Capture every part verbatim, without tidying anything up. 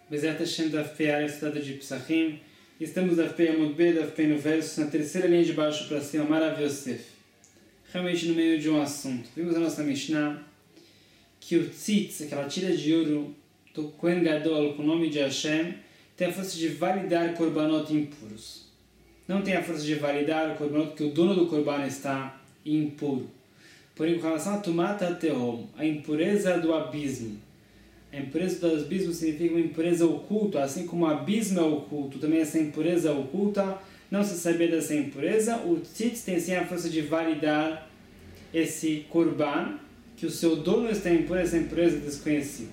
Bezerra Hashem da F P A, estudada de Psachim. Estamos da F P A Amud B, da F P A no verso, na terceira linha de baixo para cima, Marav Yosef. Realmente no meio de um assunto. Vimos a nossa Mishnah que o tzitz, aquela tira de ouro do Kohen Gadol com o nome de Hashem, tem a força de validar korbanot impuros. Não tem a força de validar o korbanot que o dono do korban está impuro. Porém, com relação a Tumata Tehom, a impureza do abismo. A impureza do abismo significa uma impureza oculta, assim como o abismo é oculto, também essa impureza oculta, não se sabia dessa impureza, o tzitz tem sim a força de validar esse korban, que o seu dono está impuro, essa impureza desconhecida.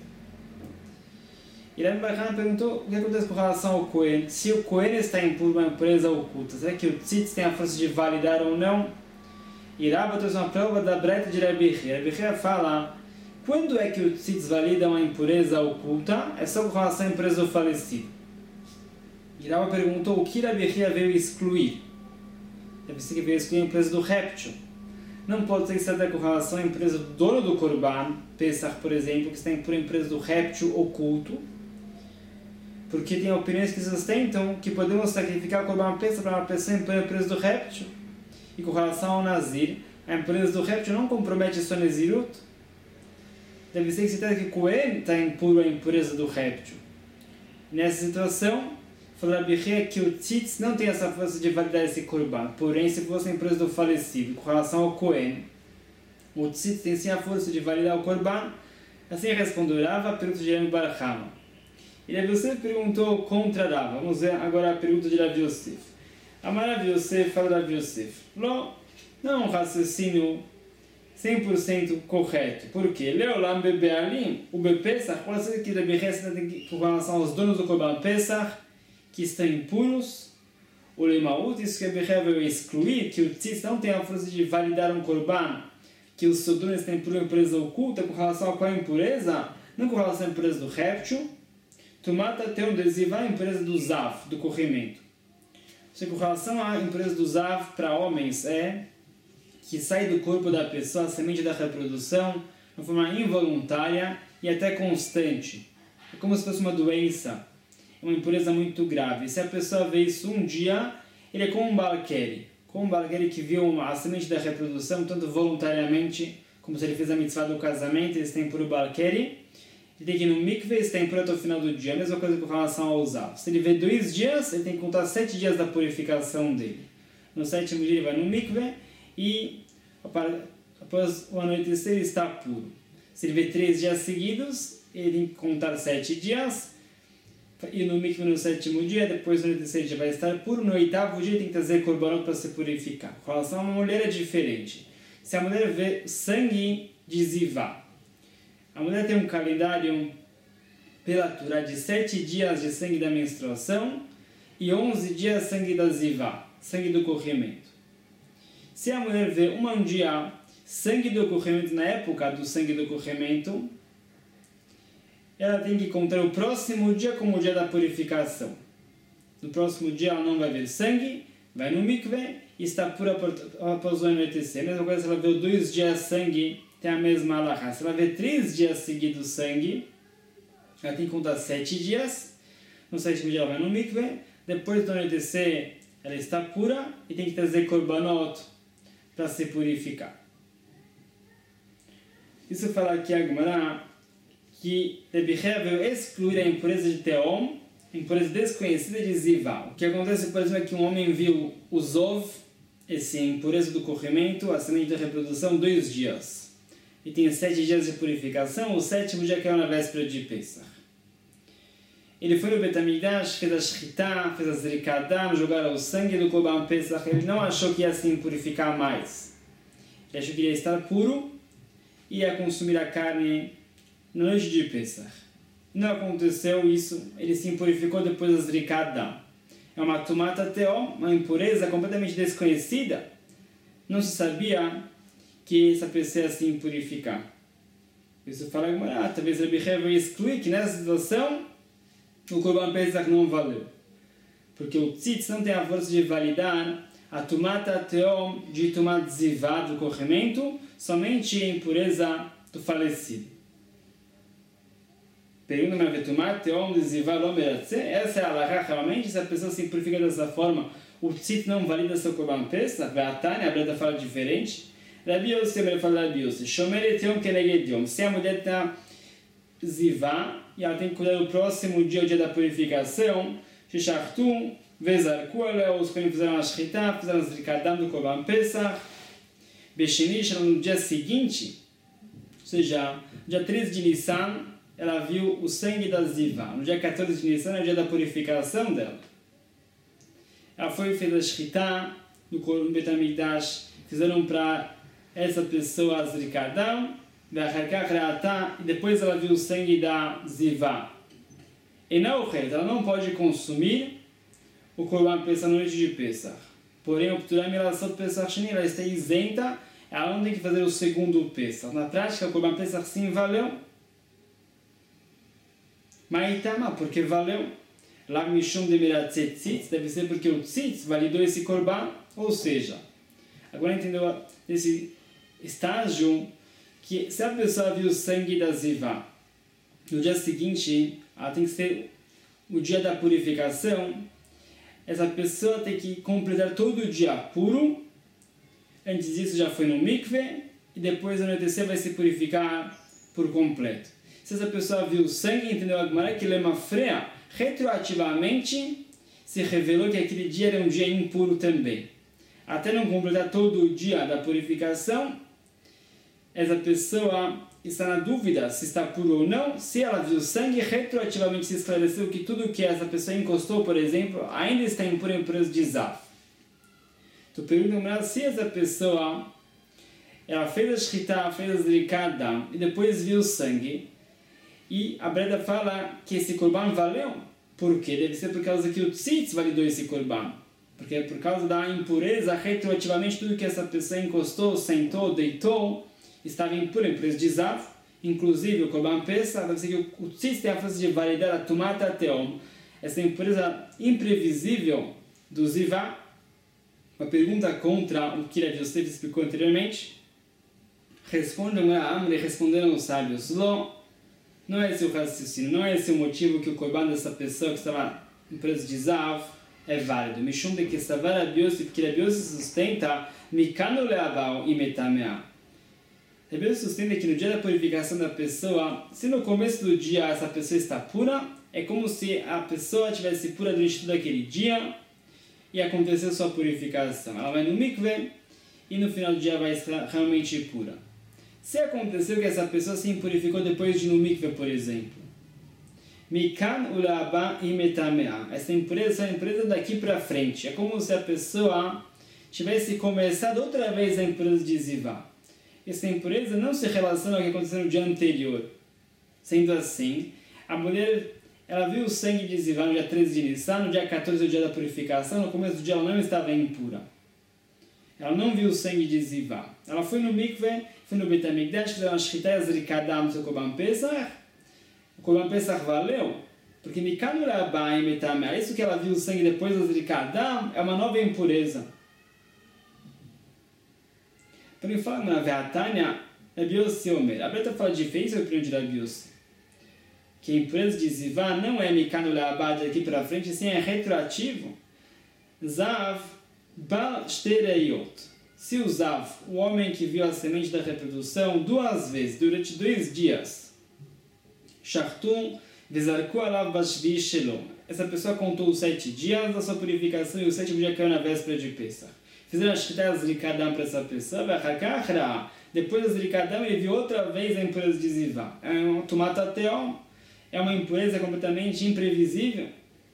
E Rabbi Bachan perguntou o que acontece com relação ao Kohen. Se o Kohen está impuro, uma impureza oculta, será que o tzitz tem a força de validar ou não? E Rabbi trouxe uma prova da breta de Rabbi Chia. Rabbi Chia fala, quando é que o tzitz valida uma impureza oculta? É só com relação à impureza do falecido. E Rabbi perguntou o que Rabbi Chia veio excluir. Deve ser que veio excluir a impureza do réptil. Não pode ser que seja com relação à impureza do dono do korban, Pesach, por exemplo, que está impura a impureza do réptil oculto, porque tem opiniões que sustentam que podemos sacrificar o korban Pesach para uma pessoa impura a impureza do réptil. E com relação ao Nazir, a impureza do réptil não compromete a sua Nazirut. Deve ser que se trata que Kohen está impuro a impureza do réptil. Nessa situação, falou Rabbi Chia que o tzitz não tem essa força de validar esse korban. Porém, se fosse a impureza do falecido, com relação ao Kohen, o tzitz tem sim a força de validar o korban. Assim respondeu Rava a pergunta de Rabbi Bar Chama. E Rabbi Yosef perguntou contra Rava. Vamos ver agora a pergunta de Rabbi Yosef. Amar Rabbi Yosef, fala Rabbi Yosef. Não, não é um raciocínio cem por cento correto. Por quê? Leolam bebealim, o bepesach, pode ser que Rabbi Chia tem com relação aos donos do korban Pesach, que estão impuros, o lemaut, isso que Rabbi Chia veio excluir, que o tzitz não tem a força de validar um korban, que o seu dono está impuro, uma impureza oculta, com relação a qual é a impureza? Não com relação à impureza do réptil, tu mata até um adesivo, a impureza do zav, do corrimento. Ou com relação à impureza do zav para homens, é que sai do corpo da pessoa a semente da reprodução de forma involuntária e até constante. É como se fosse uma doença, uma impureza muito grave. Se a pessoa vê isso um dia, ele é como um balqueri, como um balqueri que viu a semente da reprodução, tanto voluntariamente, como se ele fez a mitzvah do casamento, ele está impuro balqueri. Ele tem que ir no mikve, está impuro até o final do dia. A mesma coisa com relação ao zav. Se ele vê dois dias, ele tem que contar sete dias da purificação dele. No sétimo dia ele vai no mikve e após o anoitecer ele está puro. Se ele vê três dias seguidos, ele tem que contar sete dias. E no mikve no sétimo dia, depois do anoitecer ele já vai estar puro. No oitavo dia tem que trazer korbanot para se purificar. Com relação a uma mulher é diferente. Se a mulher vê sangue de zivá, a mulher tem um calendário pela Torá de sete dias de sangue da menstruação e onze dias sangue da zivá, sangue do corrimento. Se a mulher vê um dia sangue do corrimento na época do sangue do corrimento, ela tem que contar o próximo dia como o dia da purificação. No próximo dia ela não vai ver sangue, vai no mikve e está pura após o anoitecer. A mesma coisa se ela vê dois dias sangue, tem a mesma halakha. Se ela vê três dias seguidos sangue, ela tem que contar sete dias. No sétimo dia ela vai no mikve. Depois do anoitecer, ela está pura e tem que trazer korbanot para se purificar. Isso fala aqui a Gemara que Rabbi Chia veio excluir a impureza de Teom, a impureza desconhecida de Zivá. O que acontece, por exemplo, é que um homem viu o Zov, essa impureza do corrimento, a semente da reprodução, dois dias. E tem sete dias de purificação, o sétimo dia caiu na véspera de Pesach. Ele foi no Bet HaMikdash, fez a Shchita, fez a Zrikadam, jogaram o sangue do korban Pesach. Ele não achou que ia se purificar mais. Ele achou que ia estar puro e ia consumir a carne na noite de Pesach. Não aconteceu isso, ele se purificou depois da Zrikadam. É uma tumata teom, uma impureza completamente desconhecida. Não se sabia que essa pessoa ia se purificar. Isso fala que ah, talvez Rabbi Chia veio excluir que nessa situação o korban Pesach não valeu. Porque o tzitz não tem a força de validar a tumata teom de tumat zivá do corrimento, somente a impureza do falecido. Pergunta na Vetumar, Teom de Zivá Lomeratze. Essa é a Alahá realmente, se a pessoa se purifica dessa forma, o tzit não valida seu Korban Pesach, a Tânia, a Breta fala diferente. Rabi Yossi, ele fala Rabi Yossi, Shomer Teom Keneged Yom. Se a mulher está Zivá, e ela tem que cuidar do próximo dia, o dia da purificação, Shishachtum, Vezarku, os Kohen fizeram a Shchita, fizeram a Zrikadam do Korban Pesach, Beshenish, no dia seguinte, ou seja, dia treze de Nissan, ela viu o sangue da Zivá. No dia quatorze de Nissan é o dia da purificação dela. Ela foi e fez a Shchita no Beit HaMikdash, fizeram para essa pessoa a Zrikadam, e depois ela viu o sangue da Zivá. E não, ela não pode consumir o Korban Pesach na noite de Pesach. Porém, o Pturam em relação ao Pesach Sheni, ela está isenta, ela não tem que fazer o segundo Pesach. Na prática, o Korban Pesach sim valeu. Mas Itama, porque valeu. Lá Mishum de Miratzet Tzitz, deve ser porque o Tzitz validou esse Korban. Ou seja, agora entendeu esse estágio que se a pessoa viu o sangue da Zivá, no dia seguinte, ela tem que ser o dia da purificação, essa pessoa tem que completar todo o dia puro, antes disso já foi no mikve, e depois no anoitecer vai se purificar por completo. Se essa pessoa viu o sangue, entendeu a Gemara que Lema Freia, retroativamente, se revelou que aquele dia era um dia impuro também. Até não completar todo o dia da purificação, essa pessoa está na dúvida se está puro ou não. Se ela viu sangue, retroativamente se esclareceu que tudo que essa pessoa encostou, por exemplo, ainda está impuro em preço de Zav. Tu pergunta se essa pessoa ela fez a Shchita, fez a Zrikadam e depois viu sangue, e a Breda fala que esse Korban valeu. Por quê? Deve ser por causa que o Tzitz validou esse Korban. Porque é por causa da impureza, retroativamente tudo que essa pessoa encostou, sentou, deitou, estava impuro em preço de Zav, inclusive o Korban Pesach, deve ser que o Tzitz tem a força de validar a Tumata Teom, essa impureza imprevisível do Zivá. Uma pergunta contra o que Rav Yosef explicou anteriormente. Respondem a Amre, responderam os sábios, Ló, não é esse o raciocínio, não é esse o motivo que o Korban dessa pessoa que estava em preço de Zav é válido. Mishum de que Savar Rav Yosef, porque Rav Yosef sustenta, Mikanu leabal e metamea. Rav Yosef sustenta que no dia da purificação da pessoa, se no começo do dia essa pessoa está pura, é como se a pessoa estivesse pura durante todo aquele dia e aconteceu sua purificação. Ela vai no mikve e no final do dia vai estar realmente pura. Se aconteceu que essa pessoa se purificou depois de ir no mikve, por exemplo, Mikan ulaba imetamea. Essa impureza é uma impureza daqui para frente. É como se a pessoa tivesse começado outra vez a impureza de Zivá. Essa impureza não se relaciona ao que aconteceu no dia anterior. Sendo assim, a mulher ela viu o sangue de Zivá no dia treze de Nissan, no dia quatorze, o dia da purificação, no começo do dia ela não estava impura. Ela não viu o sangue de Zivá. Ela foi no mikve, foi no Beit HaMikdash, fizeram a Shchita e a Zrikadam do seu Korban Pesach. O Korban Pesach valeu, porque Mikanu Rabá e Metamea, isso que ela viu o sangue depois da Zrikadam, é uma nova impureza. Então ele fala na Veatânia, Rabi Yossi Omer. A Breta fala diferente sobre o primeiro de Rabi Yossi. Que a impureza de Zivá não é Mikanu Rabá daqui para frente, assim é retroativo. Zav Bal Shtereyot. Se o Zav, o homem que viu a semente da reprodução duas vezes, durante dois dias, Shachtum Vezarku Alav Bashvi Shelom. Essa pessoa contou os sete dias da sua purificação e o sétimo dia caiu na véspera de Pesach. Fizeram a Shchita Zrikadam para essa pessoa, depois da Zrikadam ele viu outra vez a impureza de Zivá. É uma Tumata Teom, é uma impureza completamente imprevisível.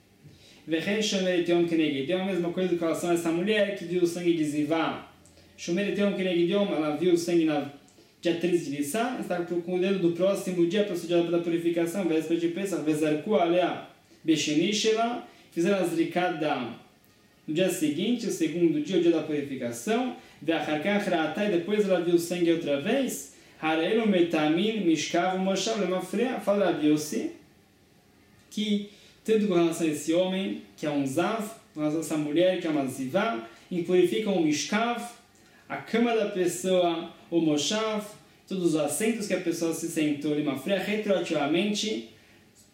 É a mesma coisa com relação a essa mulher que viu o sangue de Zivá. Ela viu o sangue no dia treze de Nissan, está com o dedo do próximo dia para o dia da purificação, véspera de Pesach, Vezarku Alea Beshenishela, fizeram a Zrikadam no dia seguinte, o segundo dia, o dia da purificação, e depois ela viu o sangue outra vez, Harelu Metamin Mishkav Moshav Lemafrea, fala Rav Yossi, que tanto com relação a esse homem, que é um Zav, com relação a essa mulher, que é uma Zivá, impurificam o Mishkav, a cama da pessoa, o Moshav, todos os assentos que a pessoa se sentou, Lemafrea, retroativamente,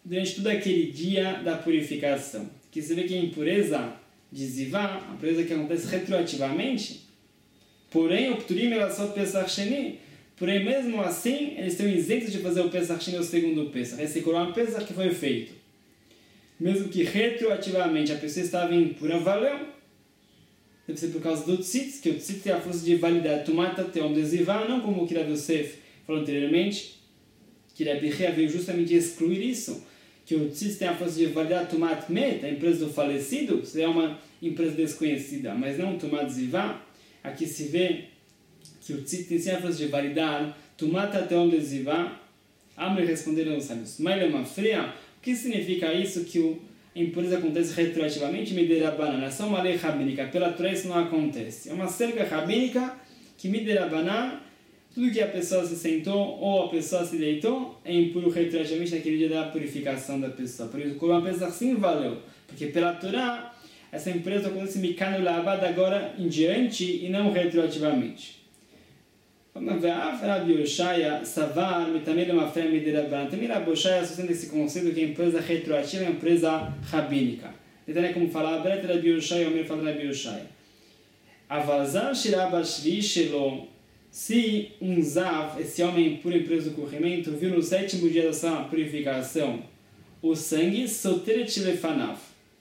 durante todo aquele dia da purificação. Que você vê que a impureza de Zivá, a impureza que acontece retroativamente, porém, o Pturim ela só Pesach Sheni, porém, mesmo assim, eles estão isentos de fazer o Pesach Sheni, o segundo Pesach, esse Korban Pesach que foi feito. Mesmo que retroativamente a pessoa estava impura, valeu. Deve ser por causa do Tzitz, que o Tzitz tem a força de validar Tumat Teom de Zivá, não como o que Rav Yosef falou anteriormente, que Rabi Chia veio justamente excluir isso, que o Tzitz tem a força de validar Tumat Met, a empresa do falecido, se é uma empresa desconhecida, mas não Tumat Zivá. Aqui se vê que o Tzitz tem sim a força de validar Tumat Teom de Zivá. Amre responderam os sábios, Maile Mafria, o que significa isso que o a impureza acontece retroativamente? Miderabanan, é só uma lei rabínica, pela Torá isso não acontece. É uma cerca rabínica que Miderabanan, tudo que a pessoa se sentou ou a pessoa se deitou é impuro retroativamente naquele dia da purificação da pessoa. Por isso, Korban Pesach sim valeu, porque pela Torá essa impureza acontece Mikanu La'abad agora em diante e não retroativamente. Também Rabi Yoshaya Savar Mitamei Lemafrei Miderabanan. Também Rabi Yoshaya sustenta esse conceito que a empresa retroativa é uma empresa rabínica. Então é como falar Bret Rabi Yoshaya, o meu fala Rabi Yoshaya. Avazar Shiraba Shvi Shelo. Se um Zav, esse homem impuro em preso do corrimento, viu no sétimo dia da sua purificação o sangue Soteret Lefanav.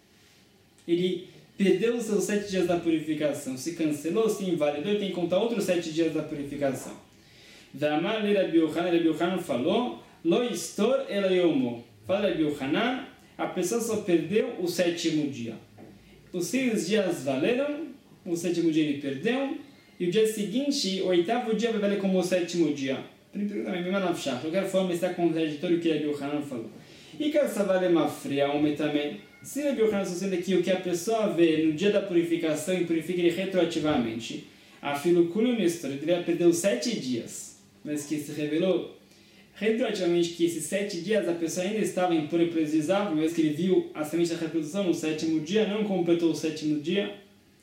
Ele perdeu os seus sete dias da purificação, se cancelou, se invalidou e tem que contar outros sete dias da purificação. V'amar li Rabi Yochanan, Rabi Yochanan falou, Lo istor ela yomo. Fala Rabi Yochanan, a pessoa só perdeu o sétimo dia. Os seis dias valeram, o sétimo dia ele perdeu, e o dia seguinte, o oitavo dia vai valer como o sétimo dia. De qualquer forma, está contraditório o que Rabi Yochanan falou. E que essa vale uma fria, homem também. Se Rabi Yochanan sustenta que o que a pessoa vê no dia da purificação e purifica ele retroativamente, a filocúlio nestor, ele deveria perder os sete dias, mas que se revelou retroativamente que esses sete dias a pessoa ainda estava impura e prejudiciável, mas que ele viu a semente da reprodução no sétimo dia, não completou o sétimo dia.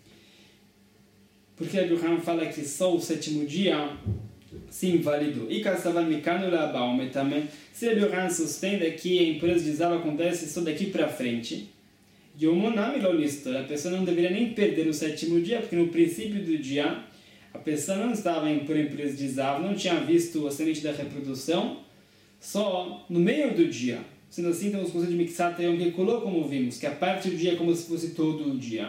Porque Rabi Yochanan fala que só o sétimo dia se invalidou. E Kassavan Mikanu La'abad também. Se Rabi Yochanan sustenta que a impureza de Zav acontece só daqui para frente, Yomonami Lolistor, a pessoa não deveria nem perder o sétimo dia, porque no princípio do dia a pessoa não estava impura em impureza de Zav, não tinha visto a semente da reprodução, só no meio do dia. Sendo assim, temos o conceito de Miksat Yom Kekuló, como vimos, que a parte do dia é como se fosse todo o dia.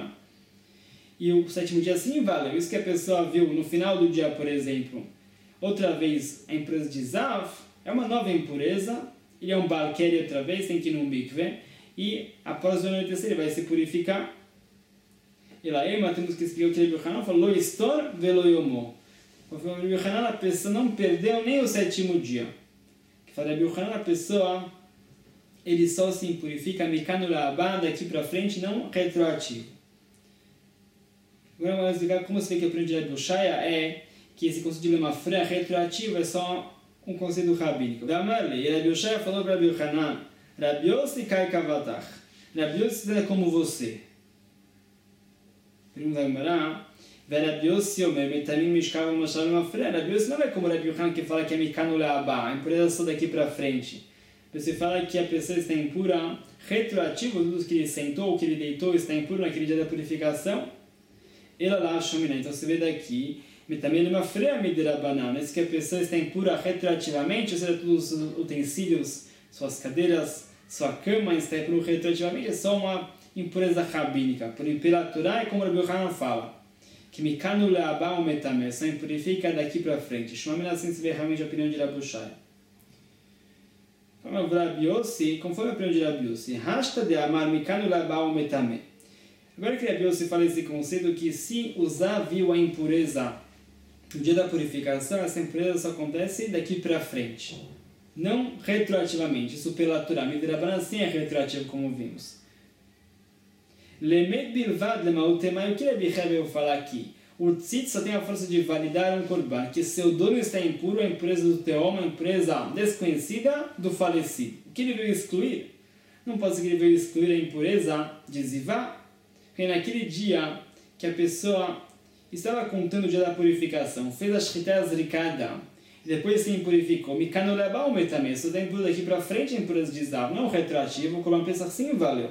E o sétimo dia sim valeu. Isso que a pessoa viu no final do dia, por exemplo, outra vez a impureza de Zav, é uma nova impureza, ele é um balqueri outra vez, tem que ir no mikve, e após o anoitecer ele vai se purificar. E lá, Ema, temos que explicar o que Rabi Yochanan falou, Lo istor velo yomo. Conforme Rabi Yochanan, a pessoa não perdeu nem o sétimo dia. Que fala Rabi Yochanan, a pessoa, ele só se purifica, Mikanu La'abad, daqui para frente, não retroativo. Agora vamos explicar como se vê que aprende de Rabi Yoshaya é que esse conceito de lemafré retroativo é só um conceito rabínico. E Rabi Yoshaya falou para Rabi Yochanan, Rabi Yossi kai kavatach. Rabi Yossi é como você. Pergunta a Gemara, Rabi Yossi omer metamim mishkav mashal lemafré. Rabi Yossi não é como Rabi Yochanan que fala que é mikanu la'abad, a impureza só daqui para frente. Você fala que a pessoa está impura retroativo, tudo que ele sentou, que ele deitou, está impuro naquele dia da purificação. Ela lá Shomina. Então você vê daqui, também numa freia miderabanan, isso que a pessoa está impura retroativamente, ou seja, todos os utensílios, suas cadeiras, sua cama está impura retroativamente, é só uma impureza rabínica. Por imperatura é como Rabi Yochanan fala, que Mikanu La'abad o metamé, só impurifica daqui para frente. Shomina assim se vê realmente a opinião de Rabi Yoshaya. Como Rabi Yossi, conforme a opinião de Rabi Yossi, Hashta de amar Mikanu La'abad o metamé. Agora que Rabi Yossi fala esse conceito que se usar viu a impureza no dia da purificação, essa impureza só acontece daqui para frente, não retroativamente. Isso pela Torá, Midrabanan sim é retroativo, como vimos. Lemed bilvad lemautemai, o que Rabi Chia veio falar aqui? O tzitz só tem a força de validar um korban, que seu dono está impuro, a impureza do teoma, a impureza desconhecida do falecido. O que ele veio excluir? Não pode ser que ele veio excluir a impureza de Zivá, porque naquele dia que a pessoa estava contando o dia da purificação, fez a Shchita Zrikada, e depois se impurificou, Mikano Lebal Metame, só tem impuro daqui para frente impureza de Zav, não retroativo, o Korban Pesach sim valeu.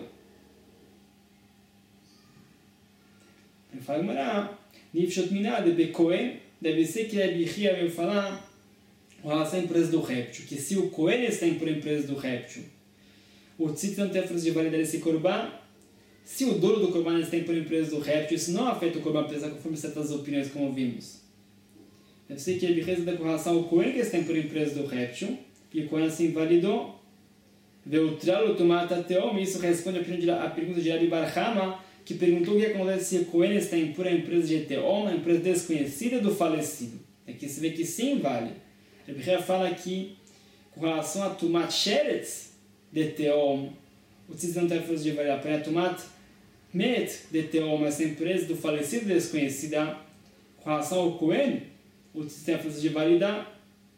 Ele fala, Mará, Nifshot Minade Bekoen, deve ser que a Bichia veio falar com relação à impureza do réptil, que se o Kohen está impuro a impureza do réptil, o Tzitz não tem a força de validar esse Korban, se o dono do Korban está impuro a impureza do réptil, isso não afeta o Korban Pesach conforme certas opiniões, como vimos. Deve ser que a Bichia está com relação ao Kohen que está impuro a impureza do réptil, e o Kohen assim validou, Veutralo Tomata Teom, isso responde a pergunta de Rabi Bar Hama, que perguntou o que acontece se o Kohen está impuro a empresa de Teom, a empresa desconhecida do falecido. Aqui se vê que sim vale. A Bíblia fala aqui, com relação a Tumat Sheretz de Teom, o Tzitz não tem a força de validar, porém a Tumat Met de Teom, essa empresa do falecido desconhecida, com relação ao Kohen, o Tzitz tem a força de validar.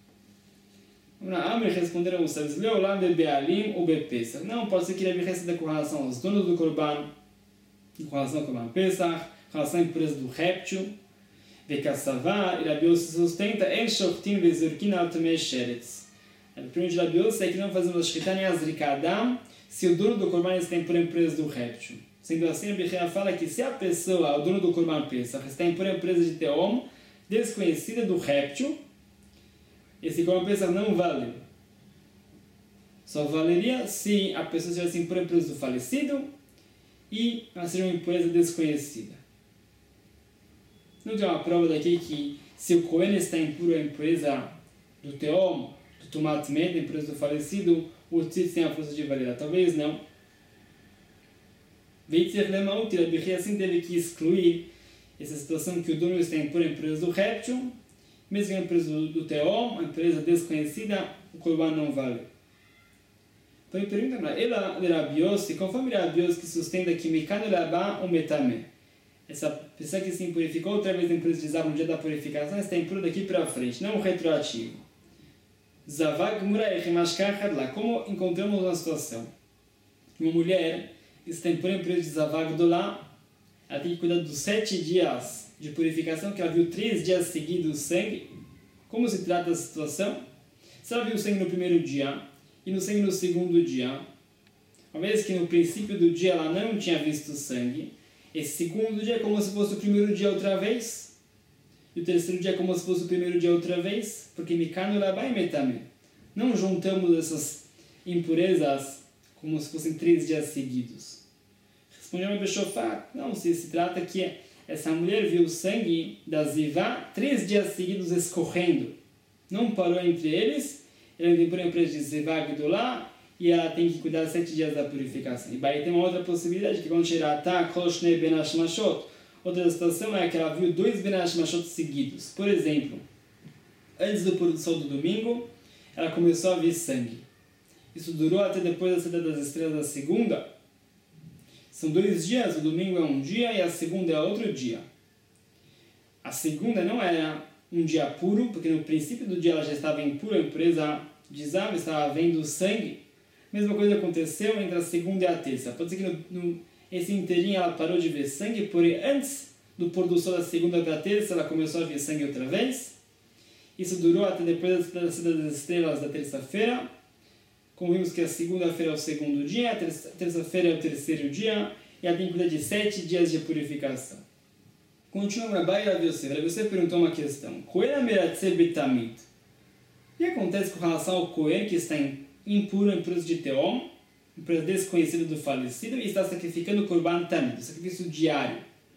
Amr responderam os sábios, Leolam de Bealim ou Bepesach. Não, pode ser que ele responda com relação aos donos do Korban, com relação ao Korban Pesach, com relação à impureza do réptil, Vekassavar, e Rabi Yossi sustenta, En Shoftim Vezurkin Altamei Sheretz. A primeira de Rabi Yossi é que não fazemos a Shkita nem a Zrikadam se o dono do Korban está impuro a impureza do réptil. Sendo assim, a Bechia fala que se a pessoa, o dono do Korban Pesach, está impuro a impureza de Teom, desconhecida do réptil, esse Korban Pesach não vale. Só valeria se a pessoa estivesse impura a impureza do falecido e ela seja uma impureza desconhecida. Não tem uma prova daqui que se o Kohen está impuro a impureza do Teom, do Tumat Med, a impureza do falecido, o Tzitz tem a força de validar. Talvez não. Veitzer Lemaut, a Bechia assim teve que excluir essa situação que o dono está impuro a impureza do réptil, mesmo que a empresa do, do Teom, a empresa desconhecida, o Korban não vale. Então ele pergunta para ela, de Rabi Yossi, conforme Rabi Yossi que sustenta que Mikano Labá ou Metame, essa pessoa que se impurificou outra vez na empresa de Zav no dia da purificação, está impuro daqui para frente, não retroativo. Zavag Muraich Mashkachad lá, como encontramos uma situação? Uma mulher está impura a empresa de Zavag do lá, ela tem que cuidar dos sete dias de purificação, que ela viu três dias seguidos sangue. Como se trata a situação? Se ela viu sangue no primeiro dia e no sangue no segundo dia, uma vez que no princípio do dia ela não tinha visto sangue, esse segundo dia é como se fosse o primeiro dia outra vez, e o terceiro dia é como se fosse o primeiro dia outra vez, porque Mikano Labai Metame. Não juntamos essas impurezas como se fossem três dias seguidos. Respondeu a Beshofar, não, se se trata que essa mulher viu o sangue da Zivá três dias seguidos escorrendo. Não parou entre eles, ela tem por empresa de Zivá Gdolá, e ela tem que cuidar sete dias da purificação. E aí tem uma outra possibilidade, que quando chegar a Koshnei Ben Hashmashot, outra situação é que ela viu dois Ben Hashmashot seguidos. Por exemplo, antes do pôr do sol do domingo, ela começou a ver sangue. Isso durou até depois da saída das estrelas da segunda. São dois dias, o domingo é um dia e a segunda é outro dia. A segunda não era um dia puro, porque no princípio do dia ela já estava impura, a impureza de Zav estava vendo sangue. Mesma coisa aconteceu entre a segunda e a terça. Pode ser que no, no, esse inteirinho ela parou de ver sangue, porém antes do pôr do sol da segunda para a terça ela começou a ver sangue outra vez. Isso durou até depois da saída das estrelas da terça-feira. Como vimos que a segunda-feira é o segundo dia, a terça-feira é o terceiro dia, e ela tem que cuidar de sete dias de purificação. Continua Rabai Rabi Yosef. Rabi Yosef perguntou uma questão. Kohen Meratze Betamid. O que acontece com relação ao Kohen que está impuro em impureza de Teom, impureza desconhecida do falecido, e está sacrificando o Korban Tamid, o sacrifício diário?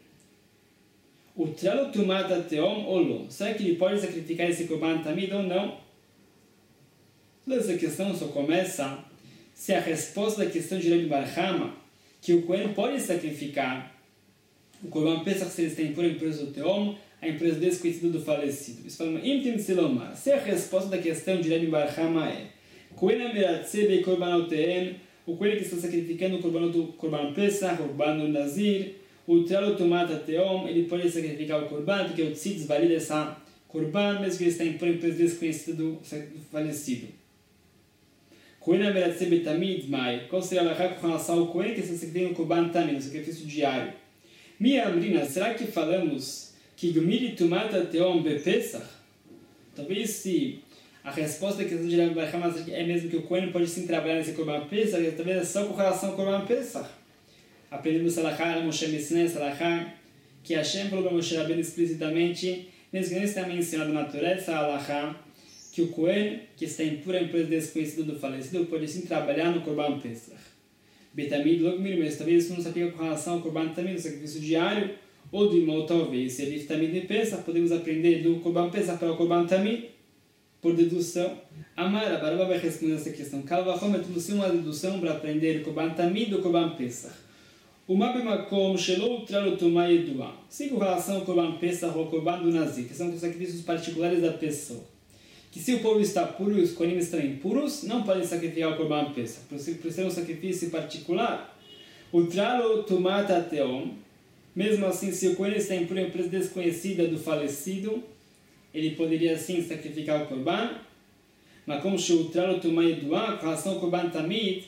O Tralo Tumata Teom ou lo? Será que ele pode sacrificar esse Korban Tamid ou não? Toda essa questão só começa se a resposta da questão de Rabi Bar Hama, que o Kohen pode sacrificar o Korban Pesach se ele está impuro em impureza do Teom, a impureza desconhecida do falecido. Isso fala, Imtim Silomar. Se a resposta da questão de Rabi Bar Hama é Kohen Meratze Be Korbanotehen, o Kohen que está sacrificando o Korban do Korban Pesach, o Korban do Nazir, o Tralo Tumata Teom, ele pode sacrificar o Korban, porque o Tzitz valida essa Korban, mesmo que ele está impuro em impureza desconhecida do falecido. Kohen Meratze Betamid Mai. Qual seria a alahá com relação ao Kohen que está sacrificando o Korban Tamid, o sacrifício diário? Mi Amrina, será que falamos que Gmiri Tumata Teom Bepesach? Talvez se A resposta da questão de Rabi Bar Hama é mesmo que o Cohen pode sim trabalhar nesse Korban Pesach, e talvez é só com relação ao Korban Pesach. Aprendemos Salachá, Moshe me ensina Salachá, que Hashem falou para Moshe Rabbeinu explicitamente, mesmo que não está mencionado na Torá, essa Alachá, que o Cohen, que está impuro, a empresa desconhecida do falecido, pode sim trabalhar no Korban Pesach. Betamid, logo mesmo, mas talvez isso não se aplica com relação ao Korban Tamid, no sacrifício diário, ou do irmão, talvez. Se ele Tamid de Pesach, podemos aprender do Korban Pesach para o Korban Tamid, por dedução. Amar, a Baraba vai responder essa questão. Kalvachom é tudo sim uma dedução para aprender o Korban Tamid do Korban Pesach. O Mabemakom Shelou Tralotuma Edua. Sim, com relação ao Korban Pesach ou ao Korban do Nazir, que são os sacrifícios particulares da pessoa. Que se o povo está puro e os Kohanim estão impuros, não podem sacrificar o Korban Pesach. Por ser um sacrifício particular, o Tralotuma Tateom, mesmo assim, se o Kohen está impuro em empresa desconhecida do falecido, ele poderia sim sacrificar o Korban, mas como o Tralotuma Edua, com relação ao Korban Tamid,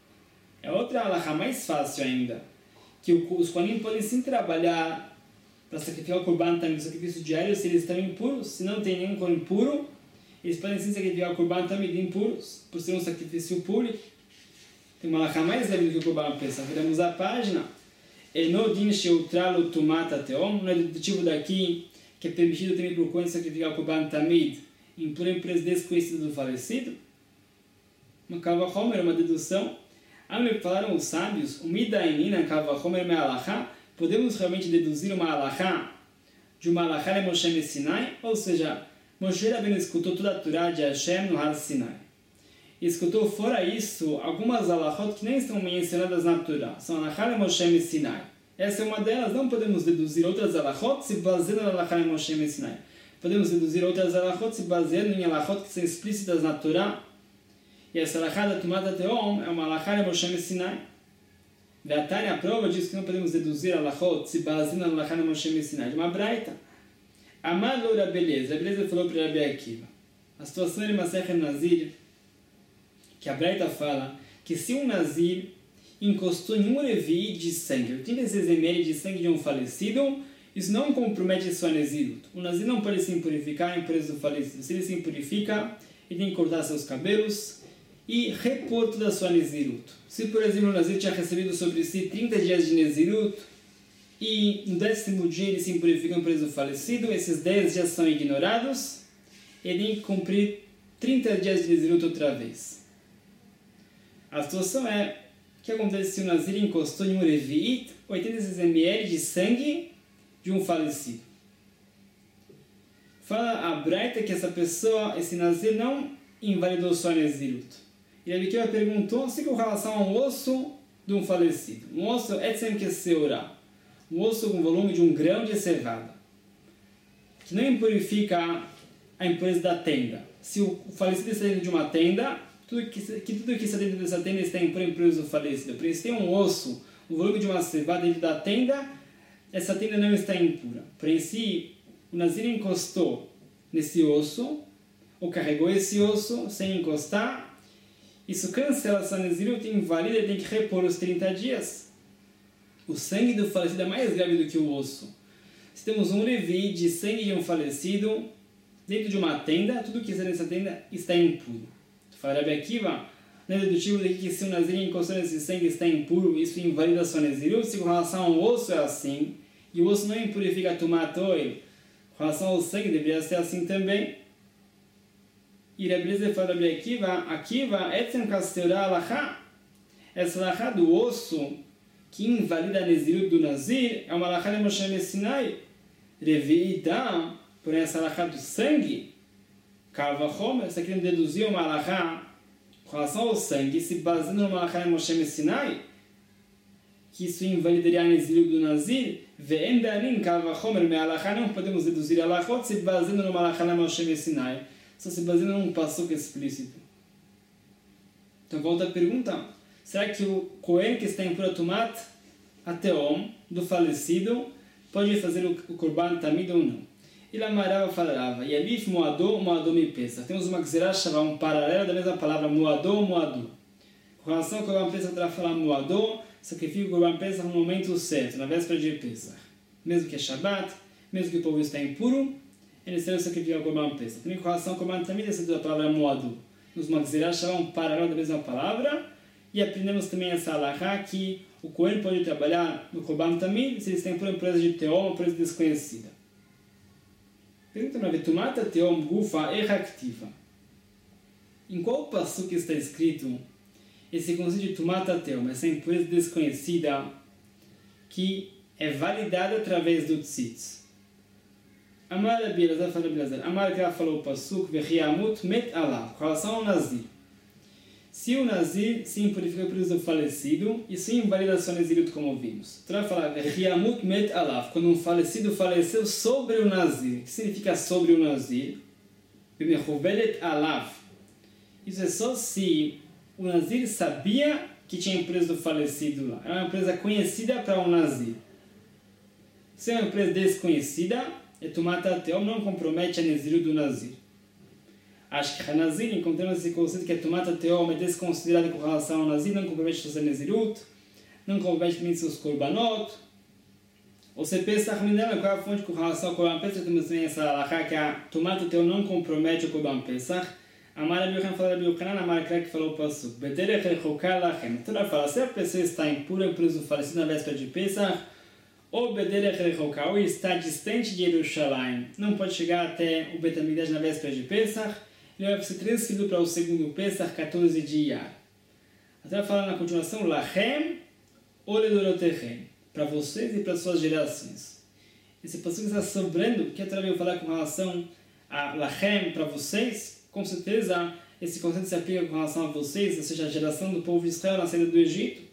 é outra alahá mais fácil ainda. Que os Kohanim podem sim trabalhar para sacrificar o Korban Tamid, o sacrifício diário, se eles estão impuros. Se não tem nenhum Kohen impuro, eles podem sim sacrificar o Korban Tamid impuros, por ser um sacrifício público. Tem uma alahá mais leve do que o Korban Pesach. Viramos a página. Enodin sheutralo tumata teom. Não é dedutivo daqui que é permitido também para o Kohen sacrificar o Korban Tamid impuro em empresa desconhecida do falecido. Uma Kalvachomer é uma dedução. Falaram os sábios, o Midainina Kalvachomer me alahá, podemos realmente deduzir uma alahá de uma alahá de Moshe me Sinai, ou seja, Moshe Rabbeinu escutou toda a Torá de Hashem no Har Sinai. E escutou fora isso algumas alahot que nem estão mencionadas na Torá, são alahá de Moshe me Sinai. Essa é uma delas, não podemos deduzir outras alahot se baseando na alahá de Moshe me Sinai. Podemos deduzir outras alahot se baseando em alahot que são explícitas na Torá. E essa alahá da Tumata Teom é uma alahá de Moshe me Sinai. E a Tânia, a prova diz que não podemos deduzir alahot se baseando na alahá de Moshe me Sinai, de uma braita. Amar lo Rabeleza, a beleza falou para Rabi Akiva. A situação de Masechet Nazir, que a braita fala que se um Nazir encostou em um revi de sangue, trinta e seis mililitros de sangue de um falecido, isso não compromete sua Nezirut. O Nazir não pode se impurificar em preço do falecido. Se ele se impurifica, ele tem que cortar seus cabelos e repor toda a sua Nezirut. Se, por exemplo, o Nazir tinha recebido sobre si trinta dias de Nezirut e no décimo dia ele se impurifica em preço do falecido, esses dez dias são ignorados, ele tem que cumprir trinta dias de Nezirut outra vez. A situação é o que acontece se o Nazir encostou em um revi'it, oitenta e seis mililitros de sangue de um falecido. Fala a Braita que essa pessoa, esse Nazir, não invalidou sua Nezirut. E a Bikiva perguntou se com relação a um osso de um falecido. Um osso é etzem keseorá, um osso com volume de um grão de cevada, que não impurifica a impureza da tenda. Se o falecido está dentro de uma tenda, tudo que, que tudo que está dentro dessa tenda está impuro em impureza do falecido. Por isso, tem um osso, o volume de uma cevada dentro da tenda, essa tenda não está impura. Porém, se o Nazir encostou nesse osso, ou carregou esse osso sem encostar, isso cancela a sua Nezirut e invalida, ele tem que repor os trinta dias. O sangue do falecido é mais grave do que o osso. Se temos um levi de sangue de um falecido dentro de uma tenda, tudo que está nessa tenda está impuro. Fala Rabi Akiva, não é dedutivo daqui que se o Nazir encostou nesse sangue está impuro, isso invalida a sua Nezirut. Se com relação ao osso é assim, e o osso não impurifica a Tumatoi, com relação ao sangue deveria ser assim também. E Rabi Eliezer fala Rabi Akiva, Akiva, etzem kasteura alachá. Essa alachá do osso, que invalida a Nezirut do Nazir, é uma alachá de Moshe me Sinai. Revi'ita, porém essa alachá do sangue, Kalvachomer, essa querendo deduzir uma alachá com relação ao sangue, se baseando numa alachá de Moshe me Sinai, que isso invalidaria a Nezirut do Nazir, ve'em be'anim Kalvachomer me alachá, não podemos deduzir alachot se baseando numa alachá de Moshe me Sinai, só se baseando num passuco explícito. Então volta a pergunta, será que o Cohen que está em pura tumat, a teom, do falecido, pode fazer o, o Korban Tamid ou não? E lá Marava falava, Yalif moadô, moadô me pesa. Temos uma gzerá, um paralelo da mesma palavra, moadô, moadô. Com relação ao Korban Pesach, para falar moadô, sacrifica o Korban Pesach no momento certo, na véspera de Pesach. Mesmo que é Shabbat, mesmo que o povo está impuro, é necessário sacrificar o Korban Pesach. Também com relação ao Korban Tamid, essa é a palavra Moadu. Nos Magzirah chamam paralelo da mesma palavra, e aprendemos também essa alahá que o Cohen pode trabalhar no Korban Tamid se eles têm por empresa de Teom, uma empresa desconhecida. Pergunta para ver, Tumata Teom Gufa Eractiva. Em qual passo que está escrito esse conceito de Tumata Teom, essa impureza desconhecida que é validada através do Tzitz? Amar Rabi Elazar fala Rabi Elazar. Amar que ela falou o Pasuk, Vechiamut Met Alav, com relação ao Nazir. Se o Nazir se impurifica por uso do falecido, isso invalida sua Nazirut, como vimos. Então vai falar, Vechiamut Met Alav, quando um falecido faleceu sobre o Nazir. O que significa sobre o Nazir? Bemechovelet Alav. Isso é só se o Nazir sabia que tinha empresa do falecido lá. É uma empresa conhecida para o Nazir. Se é uma empresa desconhecida, é Tumata Teom, não compromete a Nazirut do Nazir. Acho que a Nazir, encontramos esse conceito que a Tumata Teom é desconsiderada com relação ao Nazir, não compromete sua Nazirut, não compromete também seus Korbanot. Ou se pensa, qual é a fonte com relação ao Korban Pesach, temos também essa alahá que a Tumata Teom não compromete o Korban Pesach. Amar Rabi Yochanan fala Rabi Yochanan, Amar Krak falou o Pasuk. Bederech Rechoká Lachem. Então ela fala, se a pessoa está impura por uso falecido na véspera de Pesach, ou Bederech Rechoká, ou está distante de Jerusalém, não pode chegar até o Bet HaMikdash na véspera de Pesach, ele vai ser transferido para o segundo Pesach, quatorze de Iyar. Até ela fala na continuação, Lachem ou Ledorotechem, para vocês e para suas gerações. Esse Pasuk está sobrando, o que a Torá veio falar com relação a Lachem, para vocês. Com certeza, esse conceito se aplica com relação a vocês, ou seja, a geração do povo de Israel na saída do Egito.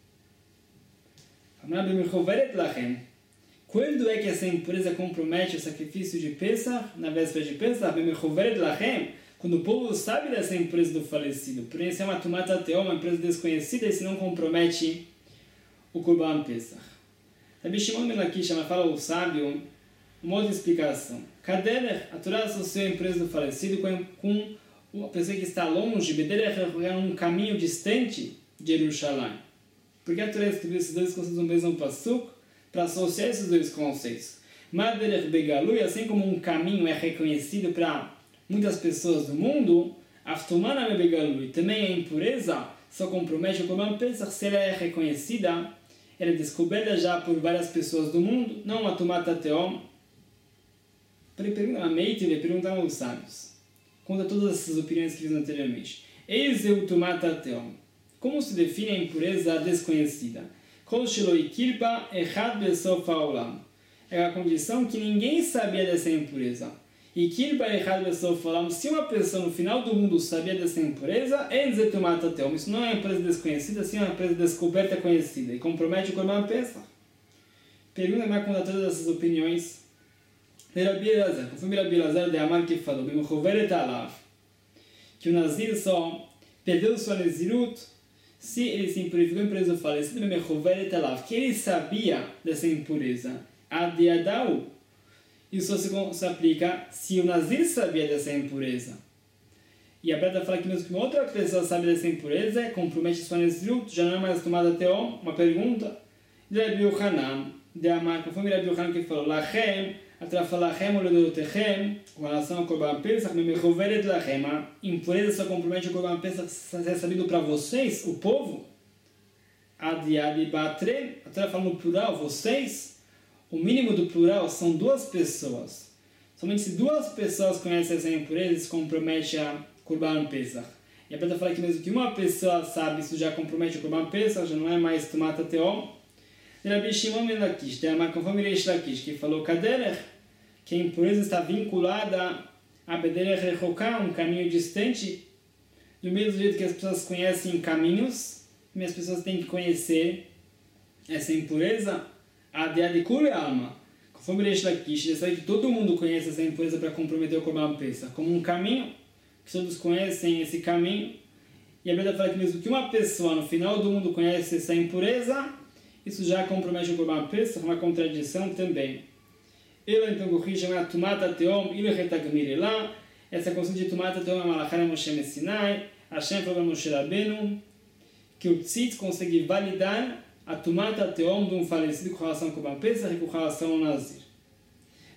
Quando é que essa impureza compromete o sacrifício de Pesach, na véspera de Pesach? Quando o povo sabe dessa impureza do falecido. Porém, se é uma Tumata Teom, uma empresa desconhecida, isso não compromete o Korban Pesach. Rabi Shimon ben Lakish fala o sábio, uma outra explicação. Kaderech, a Torá associou a empresa do falecido com, com uma pessoa que está longe, Bederech é um caminho distante de Jerusalém. Porque a Torá escreveu esses dois conceitos no mesmo Pasuk para associar esses dois conceitos. Maderech Begalui, assim como um caminho é reconhecido para muitas pessoas do mundo, Aftumana Begalui, também a impureza só compromete o Korban Pesach se ela é reconhecida, ela é descoberta já por várias pessoas do mundo, não uma Tumata Teom. A Meite perguntaram aos sábios, contra todas essas opiniões que fiz anteriormente. Eis eu Tumata Teom. Como se define a impureza desconhecida? Kol Sheloi Kirpa Echad Besof Haolam. É a condição que ninguém sabia dessa impureza. E Kirpa Echad Besof Haolam, se uma pessoa no final do mundo sabia dessa impureza, eis eu Tumata Teom. Isso não é uma impureza desconhecida, sim é uma impureza descoberta conhecida. E compromete o Korban Pesach. Pergunta mais contra todas essas opiniões. Rabi Elazar, conforme Rabi Elazar de Amar que falou, que o Nazir só perdeu sua Nazirut se ele se impurificou em impureza falecida, que ele sabia dessa impureza. Adiadau, isso se, se aplica se o Nazir sabia dessa impureza. E a Breta fala que mesmo que uma outra pessoa sabe dessa impureza, compromete sua Nazirut, já não é mais tomada Teom. Uma pergunta de Rabi Yochanan de Amar, conforme Rabi Yochanan que falou, Lachem, a Torá fala Lachem ou Ledorotechem, com relação ao Korban Pesach, Memechovelet Lachem, a impureza só compromete o Korban Pesach se é sabido para vocês, o povo. Adiadi Batre, a Torá fala no plural, vocês, o mínimo do plural são duas pessoas. Somente se duas pessoas conhecem essa impureza, isso compromete a Korban Pesach. E a Torá fala que mesmo que uma pessoa sabe, isso já compromete o Korban Pesach, já não é mais Tumata Teom. Rabi Shimon ben Lakish, conforme Reish Lakish, que falou Kaderech, que a impureza está vinculada a Bederech Rechoká, um caminho distante, do mesmo jeito que as pessoas conhecem caminhos, as pessoas têm que conhecer essa impureza, a Deadikule Alma, conforme Reish Lakish, ele sabe que todo mundo conhece essa impureza para comprometer o Korban Pesach, como um caminho, que todos conhecem esse caminho, e a Bíblia fala que mesmo que uma pessoa no final do mundo conhece essa impureza, isso já compromete o Korban Pesach, uma contradição também. Ele então corrige chamada Tumata Teom, ele retagmir lá. Essa conceito de Tumata Teom é Malachar Moshe Sinai. Hashem falou para Moshe Rabbeinu que o Tzitz consegue validar a Tumata Teom de um falecido com relação ao Korban Pesach e com relação ao Nazir.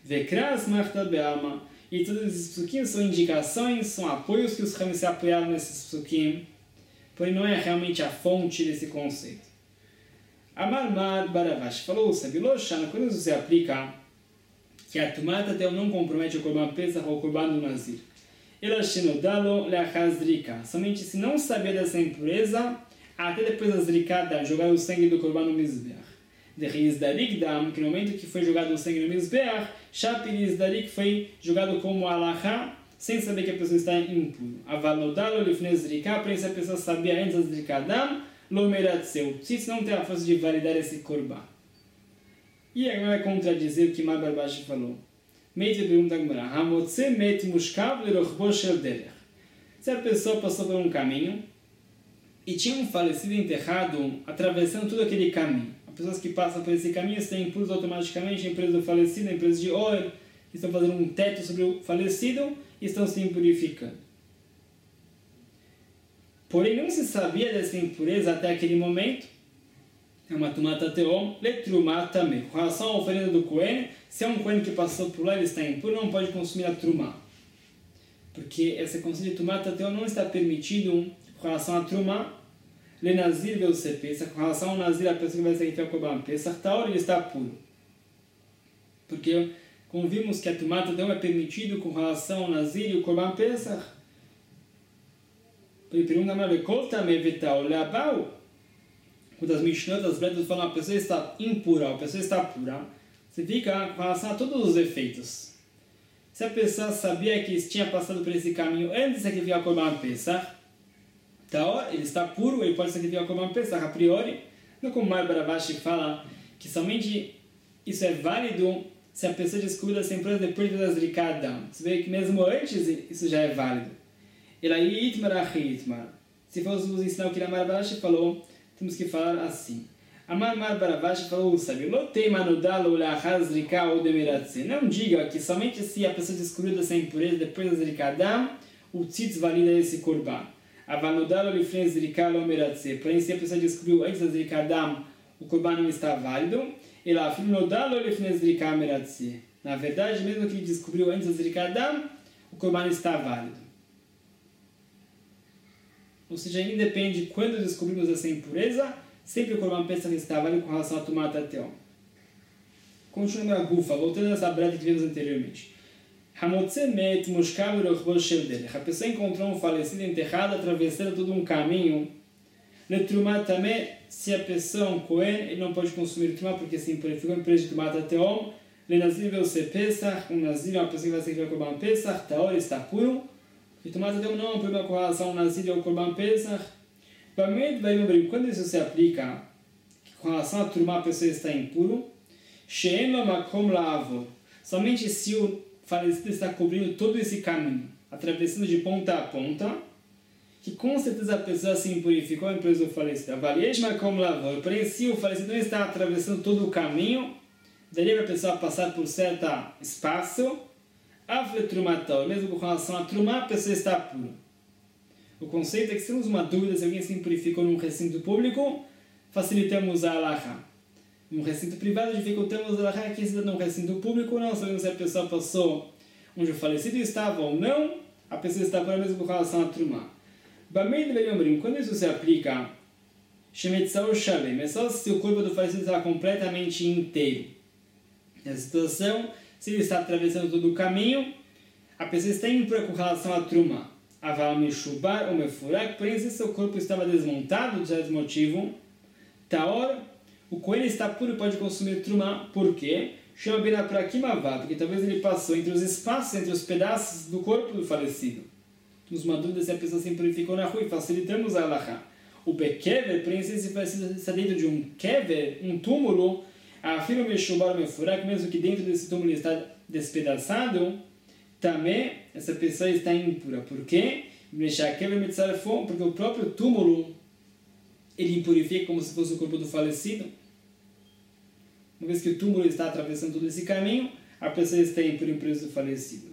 Vekras Machtat Be'alma. E todos esses psukim são indicações, são apoios que os Chachamim se apoiaram nesses psukim, porém não é realmente a fonte desse conceito. Amar Mar Baravash falou, sabe, Loshana, quando isso se aplica, que a Tumat Ateom não compromete o Korban Pesach ou o Korban do Nazir. Ela Shenodalo Leachazrika. Somente se não sabia dessa impureza, até depois da Zrikada, jogar o sangue do Korban no Mizbeach. De Rizdarik Dam, que no momento que foi jogado o sangue no Mizbeach, Shapi Rizdarik foi jogado como Alachá, sem saber que a pessoa está impuro. Avalodalo Lifnei Zrika, porém se a pessoa sabia antes da Zrikadam, Lomeratzeu. Se não tem a força de validar esse Korban. E agora vai contradizer o que Mar Barbashi falou. Meite pergunta a Gemara. Hamotze met mushkav lerochbo shel derech. Se a pessoa passou por um caminho e tinha um falecido enterrado atravessando todo aquele caminho. As pessoas que passam por esse caminho estão impuros automaticamente a empresa do falecido, a empresa de óleo, que estão fazendo um teto sobre o falecido e estão se impurificando. Porém, não se sabia dessa impureza até aquele momento. É uma tumata teom, letrumá também. Com relação à oferenda do Cohen, se é um Cohen que passou por lá e ele está impuro, não pode consumir a trumá. Porque esse conceito de tumata teom não está permitido com relação à trumá. Le nazir veu ser pesach. Com relação ao nazir, a pessoa que vai sacrificar o Korban Pesach, tá hora ele está puro. Porque, como vimos que a tumata teom é permitido com relação ao nazir e o Korban Pesach. Pergunta a Bekol também vital leabau. Quando as Mishnot, as Bretas falam a pessoa está impura, a pessoa está pura, você fica com relação a todos os efeitos. Se a pessoa sabia que tinha passado por esse caminho antes de sacrificar o Korban Pesach, então ele está puro, ele pode sacrificar o Korban Pesach a priori. Não como Mar Baravashi fala que somente isso é válido se a pessoa descobriu essa impureza depois das Zrikadam. Você vê que mesmo antes isso já é válido. Elaí Itmar Achi Itmar. Se fôssemos ensinar o que Mar Baravashi falou, temos que falar assim. Amar Mar Baravashi falou, sabe, Lotei manudalo leachar zrika ou demeratze. Não diga que somente se a pessoa descobriu dessa impureza depois da zrikadam, o tzitz valida esse korban. Avanudalo lifnei zrika ou demeratze. Porém, se a pessoa descobriu antes da zrikadam, o korban não está válido. Ela afirnodalo lifnei zrika meratze. Na verdade, mesmo que ele descobriu antes da zrikadam, o korban está válido. Ou seja, independe de quando descobrimos essa impureza, sempre o Korban Pesach está válido com relação a tumata teom. Continuando a gufa, voltando a essa breta que vimos anteriormente. Hamotze met mushkav lerochbo shel derech. A pessoa encontrou um falecido enterrado atravessando todo um caminho. Letrumá também, se a pessoa é um Cohen, ele não pode consumir trumá porque se impurificou em preço de tumata teom. Le nazir veu ser Pesach, um nazir é uma pessoa que vai sacrificar o Korban Pesach, taor está puro. E tumata teom não é um problema com relação ao nazir e ao Korban Pesach. Quando isso se aplica, com relação a trumá, a pessoa está impuro, somente se o falecido está cobrindo todo esse caminho, atravessando de ponta a ponta, que com certeza a pessoa se impurificou em preço do falecido. Porém, se o falecido não está atravessando todo o caminho, daria para a pessoa passar por certo espaço, mesmo com relação a trumá, a pessoa está pura. O conceito é que se temos uma dúvida se alguém se impurificou num recinto público, facilitamos a alahá. Num recinto privado, dificultamos a alahá. Aqui se num recinto público, não sabemos se a pessoa passou onde o falecido estava ou não, a pessoa está pura mesmo com relação a trumá. Quando isso se aplica, é só se o corpo do falecido está completamente inteiro. Nessa situação, se ele está atravessando todo o caminho, a pessoa está impura com relação a trumá. Aval Meshubar ou Mefurak, porém se seu corpo estava desmontado, de certo motivo, Taor, o coelho está puro e pode consumir trumá. Por quê? Chama Bina Prakimavá, porque talvez ele passou entre os espaços, entre os pedaços do corpo do falecido. Temos uma dúvida se a pessoa se purificou na rua e facilitamos a alahá. O Bekever, porém se esse falecido está dentro de um kever, um túmulo, afirma Meshubar ou Mefurak, mesmo que dentro desse túmulo está despedaçado, também essa pessoa está impura. Por quê? Porque o próprio túmulo ele impurifica como se fosse o corpo do falecido. Uma vez que o túmulo está atravessando todo esse caminho, a pessoa está impura em preço do falecido.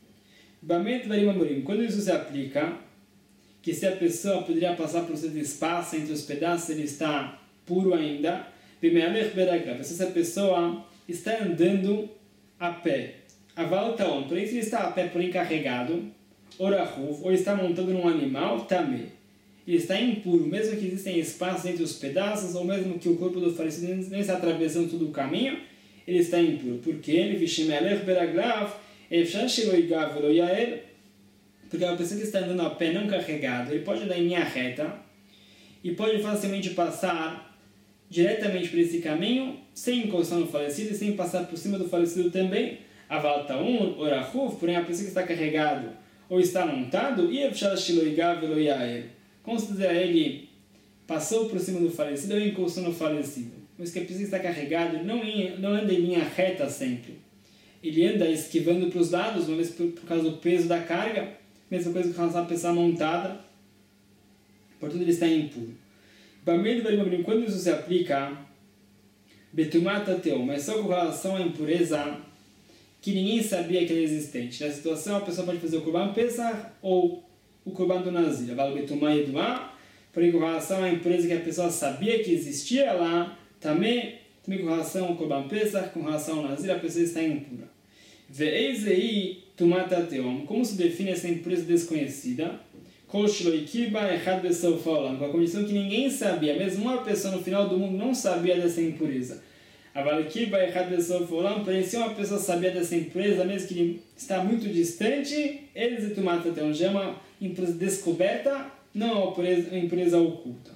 Quando isso se aplica, que se a pessoa poderia passar por certo espaço entre os pedaços, ele está puro ainda. Se essa pessoa está andando a pé, A volta on, porém se ele está a pé, porém carregado, orahuf, ou está montado num animal, também. Ele está impuro, mesmo que existem espaços entre os pedaços, ou mesmo que o corpo do falecido nem está atravessando todo o caminho, ele está impuro. Porque ele, vishimelech beraglav, efshar sheloigav veloyael, porque a pessoa que está andando a pé não carregado, ele pode andar em linha reta e pode facilmente passar diretamente por esse caminho, sem encostar no falecido e sem passar por cima do falecido também. A volta um, orahuf, porém a pessoa que está carregado ou está montado, efshar sheloigav veloyael, considera ele passou por cima do falecido ou encostou no falecido. Mas que a pessoa que está carregado não, não anda em linha reta sempre. Ele anda esquivando para os lados, uma vez por, por causa do peso da carga, mesma coisa que relação a pessoa montada, portanto ele está impuro. Quando isso se aplica, betumata teu, mas só com relação à impureza que ninguém sabia que era existente. Na situação, a pessoa pode fazer o Korban Pesach ou o Korban do Nazir. Porém, com relação à impureza que a pessoa sabia que existia lá, também, também com relação ao Korban Pesach, com relação ao Nazir, a pessoa está impura. Ve'ezei tumata teom. Como se define essa impureza desconhecida? Com a condição que ninguém sabia, mesmo uma pessoa no final do mundo não sabia dessa impureza. Porém, se uma pessoa sabia dessa impureza, mesmo que ele está muito distante, eles tumata teom, já é uma impureza descoberta, não é uma impureza oculta.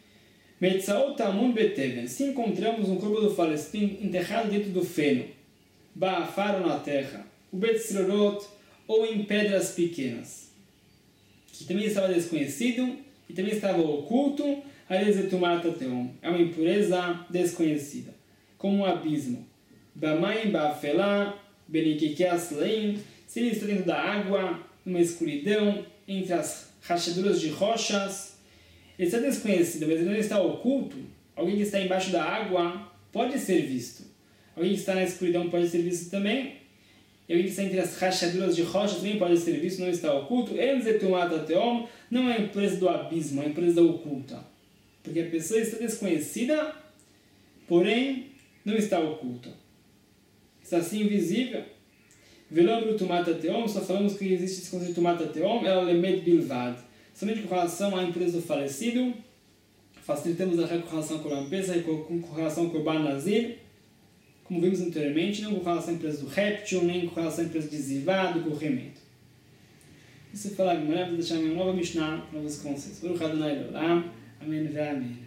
Se encontramos um corpo do falecido enterrado dentro do feno, ba'afar na terra, o betzrorot, ou em pedras pequenas, que também estava desconhecido e também estava oculto, é uma impureza desconhecida, como um abismo. Ba'mayim ba'afelá, benikikeasleim, se ele está dentro da água, numa escuridão, entre as rachaduras de rochas, ele está desconhecido, mas ele não está oculto. Alguém que está embaixo da água pode ser visto. Alguém que está na escuridão pode ser visto também. E alguém que está entre as rachaduras de rochas também pode ser visto, não está oculto. Não é a impureza do abismo, é a impureza oculta. Porque a pessoa está desconhecida, porém não está oculta. Está assim invisível. Velambro tumata teom, só falamos que existe esse conceito de tumata teom, ela lemed bilvad. Somente com relação à impureza do falecido, facilitamos a com relação ao Korban Pesach e com relação ao Korban Nazir, como vimos anteriormente, não com relação à impureza do réptil, nem com relação à impureza de zivá, do corrimento. Isso falar, vamos deixar uma nova Mishnah, novos conceitos. Baruch Adonai Olam, Amém ve Amém.